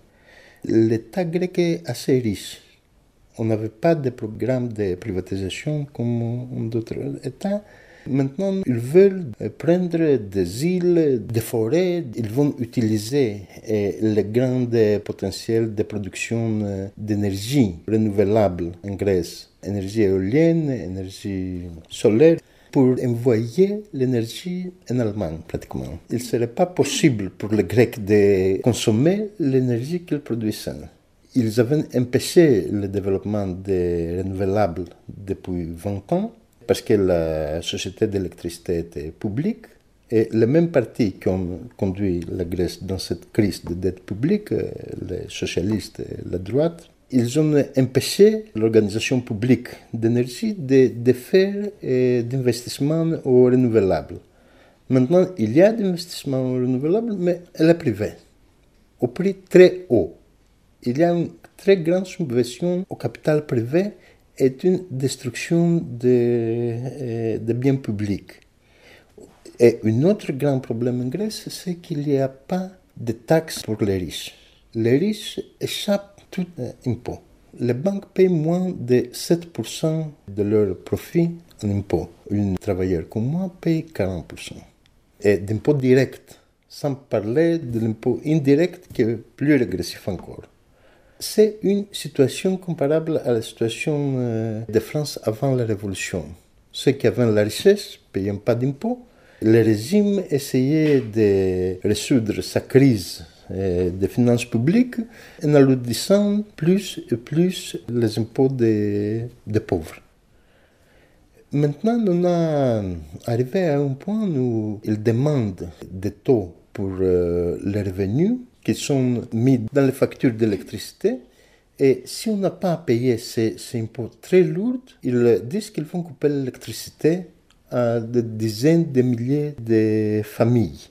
L'État grec est assez riche. On n'avait pas de programme de privatisation comme d'autres États. Maintenant, ils veulent prendre des îles, des forêts. Ils vont utiliser le grand potentiel de production d'énergie renouvelable en Grèce. Énergie éolienne, énergie solaire, pour envoyer l'énergie en Allemagne, pratiquement. Il ne serait pas possible pour les Grecs de consommer l'énergie qu'ils produisent. Ils avaient empêché le développement des renouvelables depuis vingt ans parce que la société d'électricité était publique et les mêmes partis qui ont conduit la Grèce dans cette crise de dette publique, les socialistes et la droite, ils ont empêché l'organisation publique d'énergie de, de faire eh, d'investissements aux renouvelables. Maintenant, il y a d'investissements aux renouvelables, mais elle est privée. au prix très haut. Il y a une très grande subvention au capital privé et une destruction de, de biens publics. Et un autre grand problème en Grèce, c'est qu'il n'y a pas de taxes pour les riches. Les riches échappent tout impôt. Les banques payent moins de sept pour cent de leur profit en impôts. Un travailleur comme moi paye quarante pour cent. Et d'impôts directs, sans parler de l'impôt indirect qui est plus régressif encore. C'est une situation comparable à la situation de France avant la Révolution. Ceux qui avaient la richesse ne payaient pas d'impôts. Le régime essayait de résoudre sa crise des finances publiques en alourdissant plus et plus les impôts des, des pauvres. Maintenant, on est arrivé à un point où ils demandent des taux pour euh, les revenus qui sont mis dans les factures d'électricité. Et si on n'a pas à payer ces, ces impôts très lourds, ils disent qu'ils vont couper l'électricité à des dizaines de milliers de familles.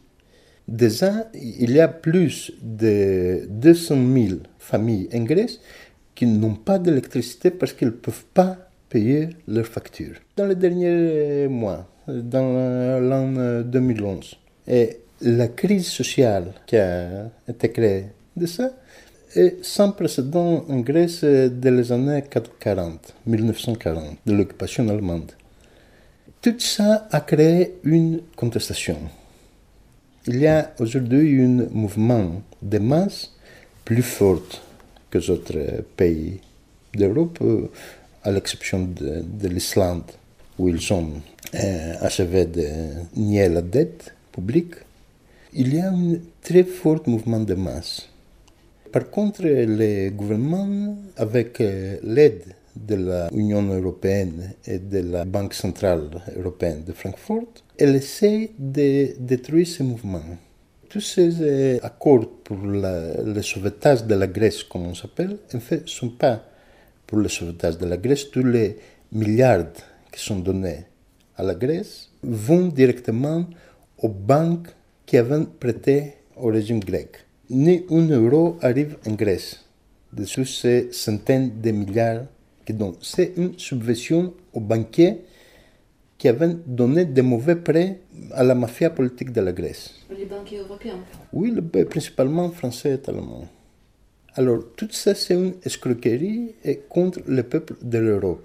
Déjà, il y a plus de deux cent mille familles en Grèce qui n'ont pas d'électricité parce qu'ils ne peuvent pas payer leurs factures. Dans les derniers mois, dans l'an deux mille onze, et la crise sociale qui a été créée de ça est sans précédent en Grèce dès les années quarante, mille neuf cent quarante, de l'occupation allemande. Tout ça a créé une contestation. Il y a aujourd'hui un mouvement de masse plus fort que les autres pays d'Europe, à l'exception de, de l'Islande, où ils ont euh, achevé de nier la dette publique. Il y a un très fort mouvement de masse. Par contre, les gouvernements, avec euh, l'aide de l'Union européenne et de la Banque centrale européenne de Francfort, elle essaie de détruire ce mouvement. Tous ces euh, accords pour la, le sauvetage de la Grèce, comme on s'appelle, en fait, ne sont pas pour le sauvetage de la Grèce. Tous les milliards qui sont donnés à la Grèce vont directement aux banques qui avaient prêté au régime grec. Ni un euro arrive en Grèce de tous ces centaines de milliards qui donnent. C'est une subvention aux banquiers qui avaient donné de mauvais prêts à la mafia politique de la Grèce. Les banquiers européens? Oui, principalement français et allemands. Alors, tout ça, c'est une escroquerie contre le peuple de l'Europe.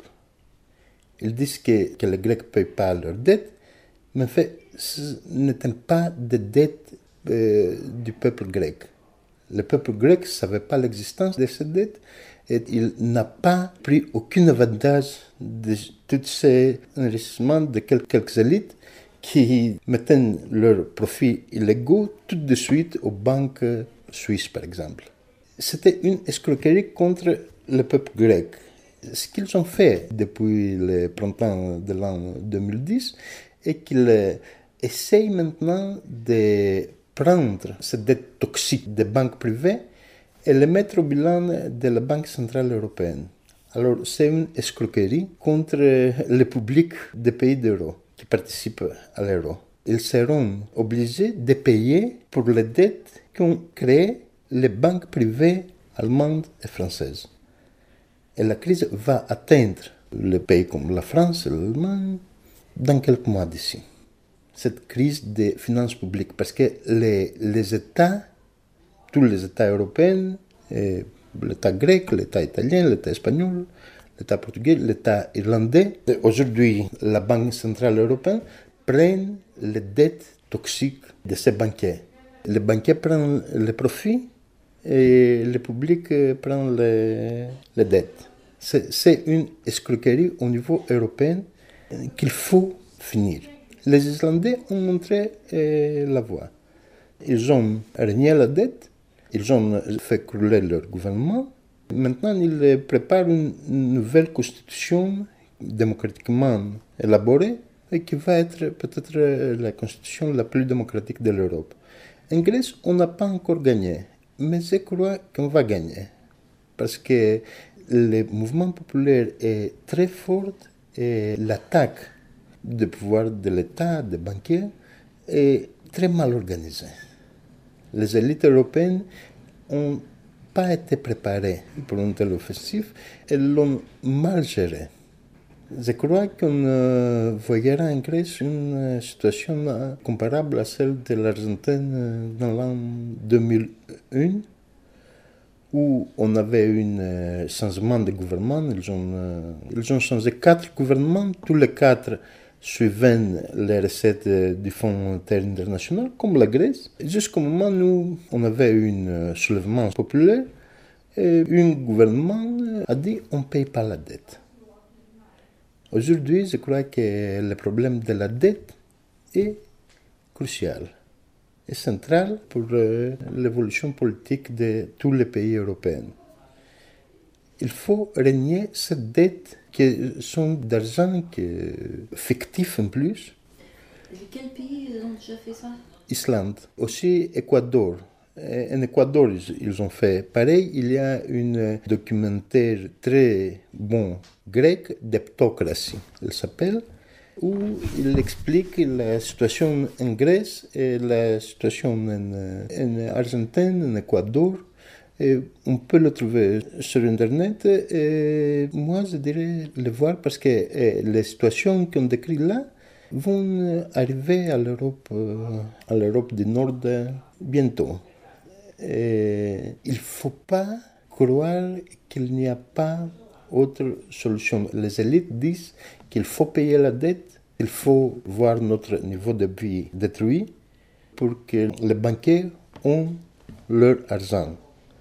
Ils disent que, que les Grecs ne payent pas leurs dettes, mais en fait, ce n'était pas des dettes euh, du peuple grec. Le peuple grec ne savait pas l'existence de ces dettes et il n'a pas pris aucun avantage de tous ces enrichissements de quelques élites qui mettaient leurs profits illégaux tout de suite aux banques suisses, par exemple. C'était une escroquerie contre le peuple grec. Ce qu'ils ont fait depuis le printemps de l'an deux mille dix est qu'ils essayent maintenant de prendre cette dette toxique des banques privées et les mettre au bilan de la Banque centrale européenne. Alors, c'est une escroquerie contre le public des pays d'euro qui participent à l'euro. Ils seront obligés de payer pour les dettes qu'ont créées les banques privées allemandes et françaises. Et la crise va atteindre les pays comme la France et l'Allemagne dans quelques mois d'ici. Cette crise des finances publiques, parce que les, les États, tous les États européens, l'État grec, l'État italien, l'État espagnol, l'État portugais, l'État irlandais, aujourd'hui la Banque centrale européenne, prennent les dettes toxiques de ces banquiers. Les banquiers prennent les profits et le public prend les, les dettes. C'est, c'est une escroquerie au niveau européen qu'il faut finir. Les Islandais ont montré euh, la voie. Ils ont renié la dette, ils ont fait crouler leur gouvernement. Maintenant, ils préparent une nouvelle constitution démocratiquement élaborée et qui va être peut-être la constitution la plus démocratique de l'Europe. En Grèce, on n'a pas encore gagné, mais je crois qu'on va gagner parce que le mouvement populaire est très fort et l'attaque du pouvoir de l'État, des banquiers, est très mal organisée. Les élites européennes n'ont pas été préparés pour une telle offensive et l'ont mal géré. Je crois qu'on euh, voyera en Grèce une situation euh, comparable à celle de l'Argentine euh, dans l'an deux mille un, où on avait un euh, changement de gouvernement. Ils ont, euh, ils ont changé quatre gouvernements, tous les quatre suivant les recettes euh, du Fonds monétaire international, comme la Grèce, jusqu'au moment où on avait un euh, soulèvement populaire et un gouvernement a dit on ne paye pas la dette. Aujourd'hui, je crois que le problème de la dette est crucial et central pour euh, l'évolution politique de tous les pays européens. Il faut régner cette dette qui sont d'argent que, fictif en plus. Et quels pays ont déjà fait ça? Islande, aussi Équateur. En Équateur, ils ont fait pareil. Il y a un documentaire très bon grec, Deptocratie, il s'appelle, où il explique la situation en Grèce et la situation en, en Argentine, en Équateur. Et on peut le trouver sur Internet. Et moi, je dirais le voir parce que les situations qu'on décrit là vont arriver à l'Europe, à l'Europe du Nord bientôt. Et il ne faut pas croire qu'il n'y a pas autre solution. Les élites disent qu'il faut payer la dette, il faut voir notre niveau de vie détruit pour que les banquiers aient leur argent.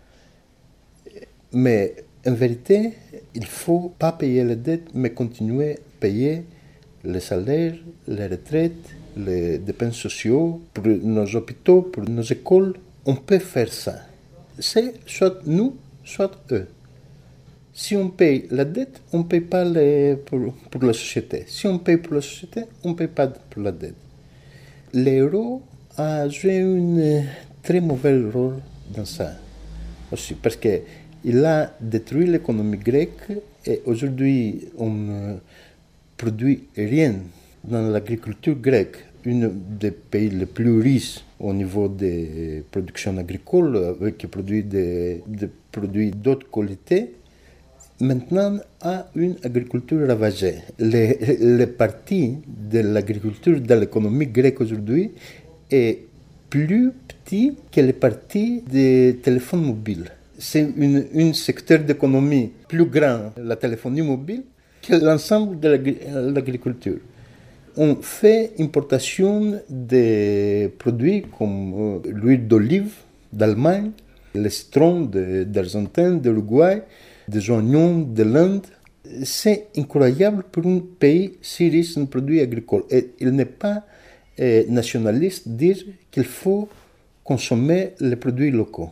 Mais en vérité, il ne faut pas payer la dette, mais continuer à payer les salaires, les retraites, les dépenses sociaux, pour nos hôpitaux, pour nos écoles. On peut faire ça. C'est soit nous, soit eux. Si on paye la dette, on ne paye pas les, pour, pour la société. Si on paye pour la société, on ne paye pas pour la dette. L'euro a joué un très mauvais rôle dans ça aussi, parce qu'il a détruit l'économie grecque et aujourd'hui on ne produit rien dans l'agriculture grecque, un des pays les plus riches au niveau des productions agricoles, qui produit des, des produits d'autres qualités, maintenant a une agriculture ravagée. Les, les parties de l'agriculture dans l'économie grecque aujourd'hui est plus petit que les parties des téléphones mobiles. C'est un secteur d'économie plus grand, la téléphonie mobile, que l'ensemble de l'agriculture. On fait importation de produits comme euh, l'huile d'olive d'Allemagne, le citron de, d'Argentine, d'Uruguay, des oignons de l'Inde. C'est incroyable pour un pays si riche en produits agricoles. Et il n'est pas euh, nationaliste de dire qu'il faut consommer les produits locaux.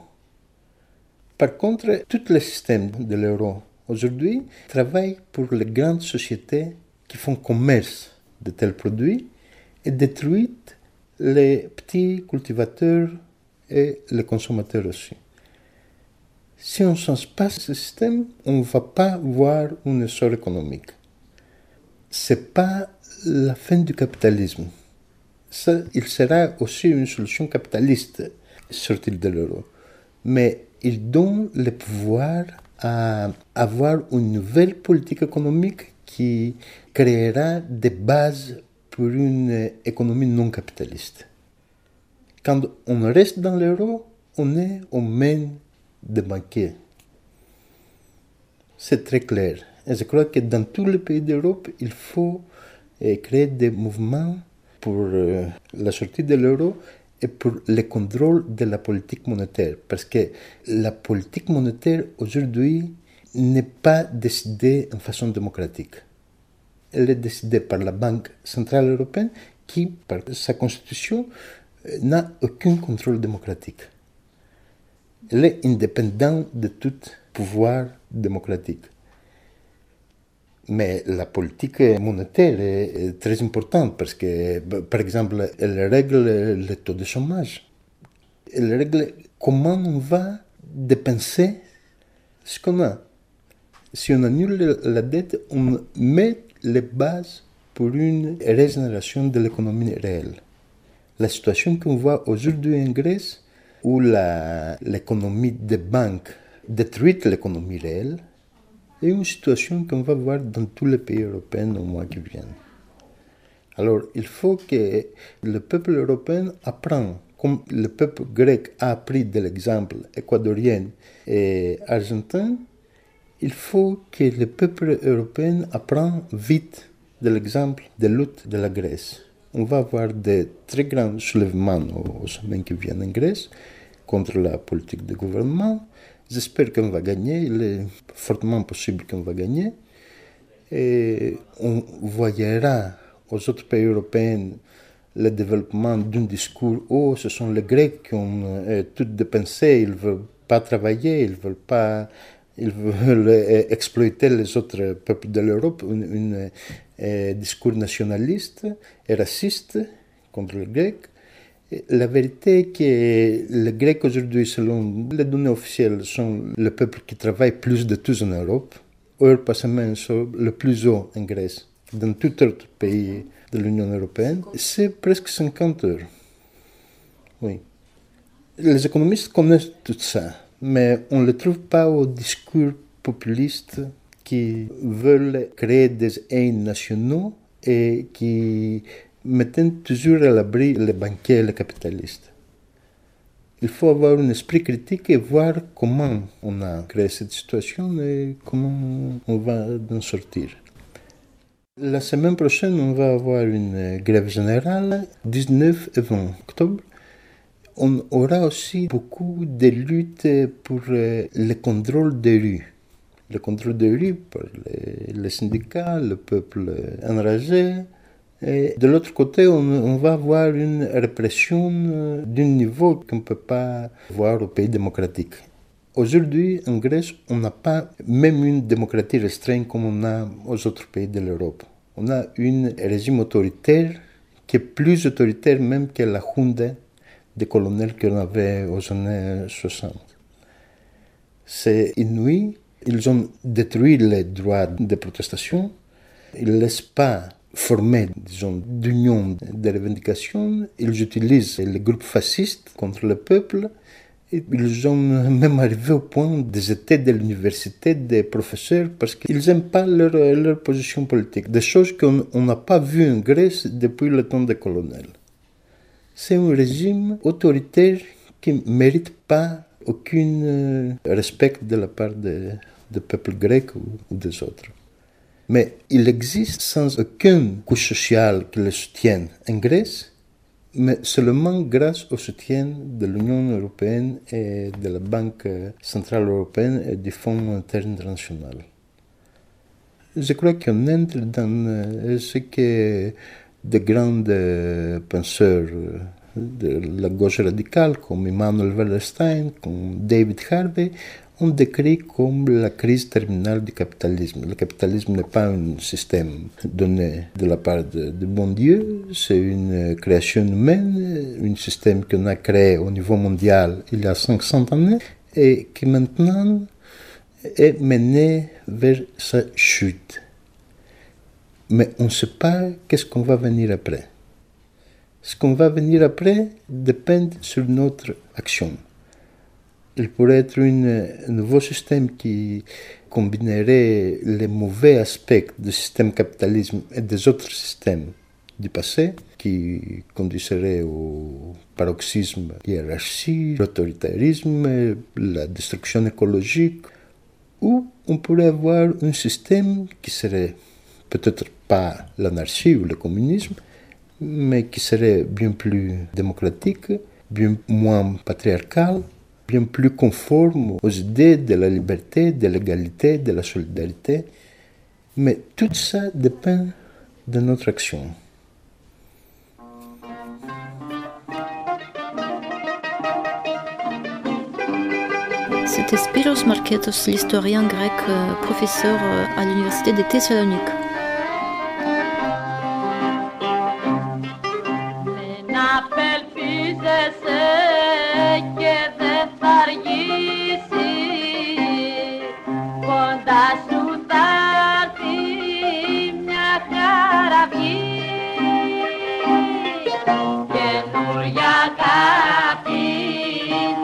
Par contre, tout le système de l'euro aujourd'hui travaille pour les grandes sociétés qui font commerce de tels produits et détruisent les petits cultivateurs et les consommateurs aussi. Si on ne change pas ce système, on ne va pas voir un essor économique. Ce n'est pas la fin du capitalisme. Ça, il sera aussi une solution capitaliste, sortir de l'euro. Mais il donne le pouvoir à avoir une nouvelle politique économique qui créera des bases pour une économie non capitaliste. Quand on reste dans l'euro, on est aux mains des banquiers. C'est très clair. Et je crois que dans tous les pays d'Europe, il faut créer des mouvements pour la sortie de l'euro et pour le contrôle de la politique monétaire. Parce que la politique monétaire aujourd'hui n'est pas décidée en façon démocratique. Elle est décidée par la Banque centrale européenne qui, par sa constitution, n'a aucun contrôle démocratique. Elle est indépendante de tout pouvoir démocratique. Mais la politique monétaire est très importante parce que, par exemple, elle règle le taux de chômage. Elle règle comment on va dépenser ce qu'on a. Si on annule la dette, on met les bases pour une régénération de l'économie réelle. La situation qu'on voit aujourd'hui en Grèce où la, l'économie des banques détruit l'économie réelle, et une situation qu'on va voir dans tous les pays européens au mois qui viennent. Alors, il faut que le peuple européen apprenne, comme le peuple grec a appris de l'exemple équadorien et argentin, il faut que le peuple européen apprenne vite de l'exemple de lutte de la Grèce. On va avoir de très grands soulèvements aux semaines qui viennent en Grèce contre la politique de gouvernement. J'espère qu'on va gagner, il est fortement possible qu'on va gagner. Et on voyera aux autres pays européens le développement d'un discours où ce sont les Grecs qui ont euh, tout dépensé, ils ne veulent pas travailler, ils veulent pas, ils veulent euh, exploiter les autres peuples de l'Europe, un euh, discours nationaliste et raciste contre les Grecs. Et la vérité est que les Grecs aujourd'hui, selon les données officielles, sont le peuple qui travaille plus de tous en Europe. Heures par semaine sont le plus haut en Grèce, dans tout autre pays de l'Union européenne. C'est presque cinquante heures. Oui. Les économistes connaissent tout ça, mais on ne le trouve pas au discours populiste qui veulent créer des haines nationaux et qui mettent toujours à l'abri les banquiers et les capitalistes. Il faut avoir un esprit critique et voir comment on a créé cette situation et comment on va en sortir. La semaine prochaine, on va avoir une grève générale, dix-neuf et vingt octobre. On aura aussi beaucoup de luttes pour le contrôle des rues. Le contrôle des rues par les, les syndicats, le peuple enragé. Et de l'autre côté, on, on va avoir une répression d'un niveau qu'on ne peut pas voir au pays démocratique. Aujourd'hui, en Grèce, on n'a pas même une démocratie restreinte comme on a aux autres pays de l'Europe. On a un régime autoritaire qui est plus autoritaire même que la junta des colonels qu'on avait aux années soixante. C'est inouï. Ils ont détruit les droits de protestation. Ils ne laissent pas former, disons, d'union de revendications. Ils utilisent les groupes fascistes contre le peuple. Et ils ont même arrivé au point de jeter de l'université des professeurs parce qu'ils n'aiment pas leur, leur position politique. Des choses qu'on n'a pas vues en Grèce depuis le temps des colonels. C'est un régime autoritaire qui ne mérite pas aucun respect de la part des de peuple grec ou, ou des autres. Mais il existe sans aucune couche sociale qui le soutienne en Grèce, mais seulement grâce au soutien de l'Union européenne et de la Banque centrale européenne et du Fonds monétaire international. Je crois qu'on entre dans ce que de grands penseurs de la gauche radicale, comme Immanuel Wallerstein, comme David Harvey, ont décrit comme la crise terminale du capitalisme. Le capitalisme n'est pas un système donné de la part de, de bon Dieu, c'est une création humaine, un système qu'on a créé au niveau mondial il y a cinq cents années et qui maintenant est mené vers sa chute. Mais on ne sait pas qu'est-ce qu'on va venir après. Ce qu'on va venir après dépend sur notre action. Il pourrait être une, un nouveau système qui combinerait les mauvais aspects du système capitalisme et des autres systèmes du passé, qui conduirait au paroxysme, hiérarchie, l'autoritarisme, la destruction écologique, ou on pourrait avoir un système qui serait peut-être pas l'anarchie ou le communisme, mais qui serait bien plus démocratique, bien moins patriarcal, bien plus conforme aux idées de la liberté, de l'égalité, de la solidarité. Mais tout ça dépend de notre action. C'était Spyros Marketos, l'historien grec, professeur à l'université de Thessalonique. Καινούρια αγάπη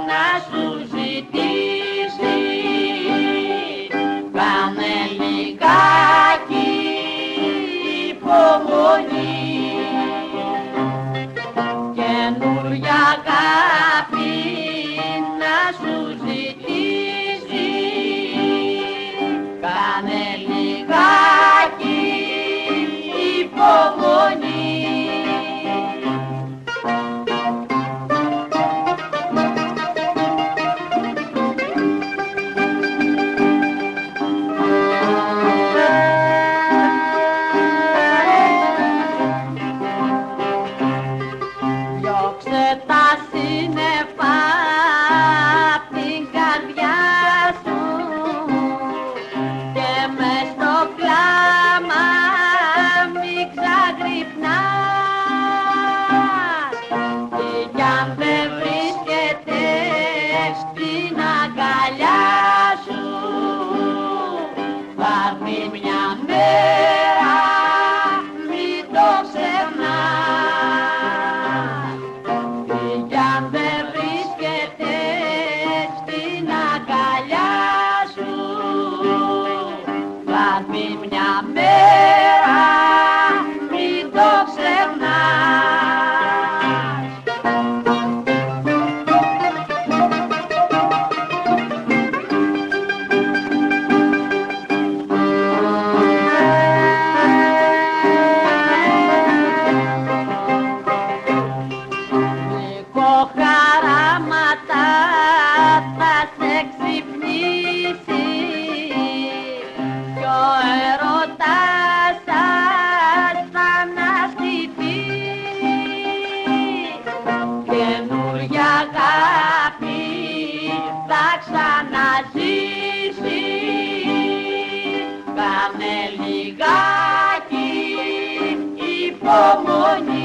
υπομονή.